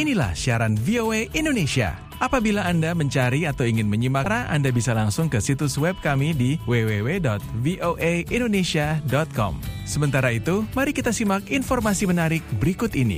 Inilah siaran VOA Indonesia. Apabila Anda mencari atau ingin menyimak, Anda bisa langsung ke situs web kami di www.voaindonesia.com. Sementara itu, mari kita simak informasi menarik berikut ini.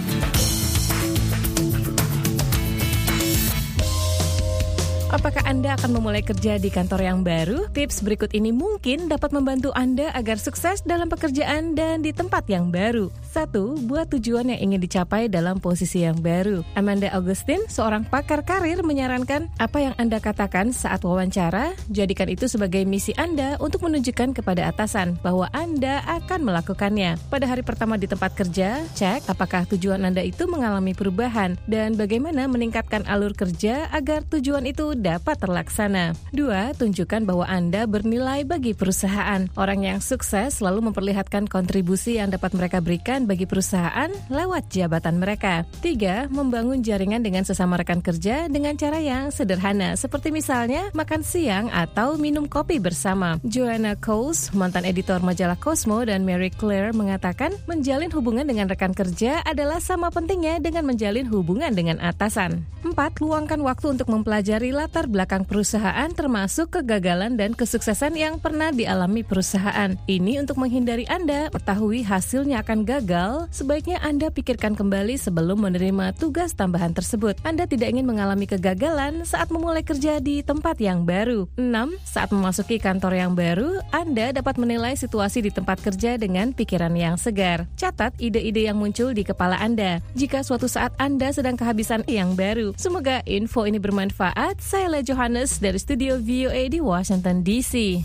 Apakah Anda akan memulai kerja di kantor yang baru? Tips berikut ini mungkin dapat membantu Anda agar sukses dalam pekerjaan dan di tempat yang baru. 1. Buat tujuan yang ingin dicapai dalam posisi yang baru. Amanda Augustine, seorang pakar karir, menyarankan apa yang Anda katakan saat wawancara, jadikan itu sebagai misi Anda untuk menunjukkan kepada atasan bahwa Anda akan melakukannya. Pada hari pertama di tempat kerja, cek apakah tujuan Anda itu mengalami perubahan dan bagaimana meningkatkan alur kerja agar tujuan itu dapat terlaksana. 2. Tunjukkan bahwa Anda bernilai bagi perusahaan. Orang yang sukses selalu memperlihatkan kontribusi yang dapat mereka berikan bagi perusahaan lewat jabatan mereka. 3. Membangun jaringan dengan sesama rekan kerja dengan cara yang sederhana, seperti misalnya makan siang atau minum kopi bersama. Joanna Coles, mantan editor majalah Cosmo, dan Mary Claire mengatakan menjalin hubungan dengan rekan kerja adalah sama pentingnya dengan menjalin hubungan dengan atasan. 4. Luangkan waktu untuk mempelajari latar belakang perusahaan termasuk kegagalan dan kesuksesan yang pernah dialami perusahaan. Ini untuk menghindari Anda mengetahui hasilnya akan gagal, sebaiknya Anda pikirkan kembali sebelum menerima tugas tambahan tersebut. Anda tidak ingin mengalami kegagalan saat memulai kerja di tempat yang baru. 6. Saat memasuki kantor yang baru, Anda dapat menilai situasi di tempat kerja dengan pikiran yang segar. Catat ide-ide yang muncul di kepala Anda jika suatu saat Anda sedang kehabisan yang baru. Semoga info ini bermanfaat. Saya Le Johannes dari studio VOA di Washington DC.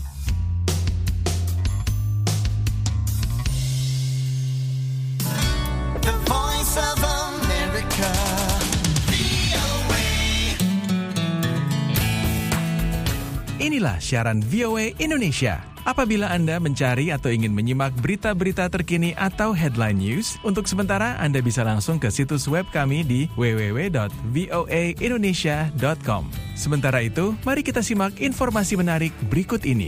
The Voice of America, VOA. Inilah siaran VOA Indonesia. Apabila Anda mencari atau ingin menyimak berita-berita terkini atau headline news, untuk sementara Anda bisa langsung ke situs web kami di www.voaindonesia.com. Sementara itu, mari kita simak informasi menarik berikut ini.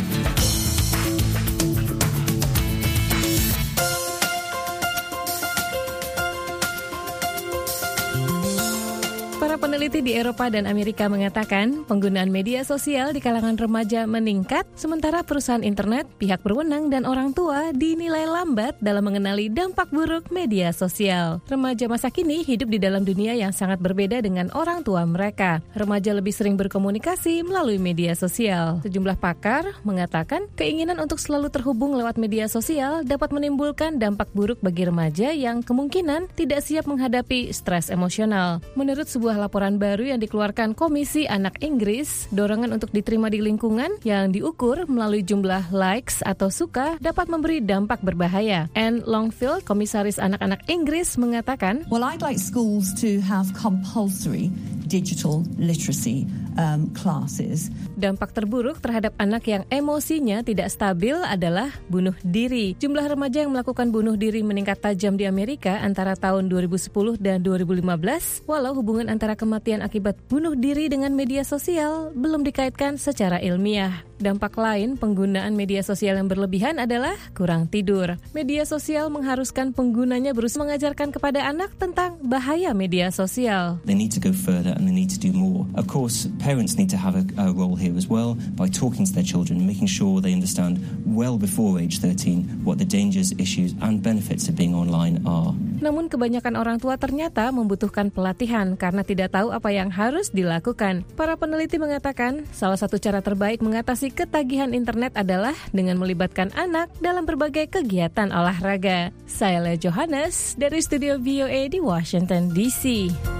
Peneliti di Eropa dan Amerika mengatakan penggunaan media sosial di kalangan remaja meningkat, sementara perusahaan internet, pihak berwenang, dan orang tua dinilai lambat dalam mengenali dampak buruk media sosial. Remaja masa kini hidup di dalam dunia yang sangat berbeda dengan orang tua mereka. Remaja lebih sering berkomunikasi melalui media sosial. Sejumlah pakar mengatakan keinginan untuk selalu terhubung lewat media sosial dapat menimbulkan dampak buruk bagi remaja yang kemungkinan tidak siap menghadapi stres emosional. Menurut sebuah laporan baru yang dikeluarkan Komisi Anak Inggris, dorongan untuk diterima di lingkungan yang diukur melalui jumlah likes atau suka dapat memberi dampak berbahaya. Anne Longfield, Komisaris Anak-anak Inggris, mengatakan, Well, I'd like schools to have compulsory digital literacy classes. Dampak terburuk terhadap anak yang emosinya tidak stabil adalah bunuh diri. Jumlah remaja yang melakukan bunuh diri meningkat tajam di Amerika antara tahun 2010 dan 2015, walau hubungan antara kematian akibat bunuh diri dengan media sosial belum dikaitkan secara ilmiah. Dampak lain penggunaan media sosial yang berlebihan adalah kurang tidur. Media sosial mengharuskan penggunanya berusaha mengajarkan kepada anak tentang bahaya media sosial. They need to go further and they need to do more. Of course, parents need to have a role here as well by talking to their children, making sure they understand well before age 13 what the dangers, issues and benefits of being online are. Namun kebanyakan orang tua ternyata membutuhkan pelatihan karena tidak tahu apa yang harus dilakukan. Para peneliti mengatakan salah satu cara terbaik mengatasi ketagihan internet adalah dengan melibatkan anak dalam berbagai kegiatan olahraga. Saya Le Johannes dari studio VOA di Washington DC.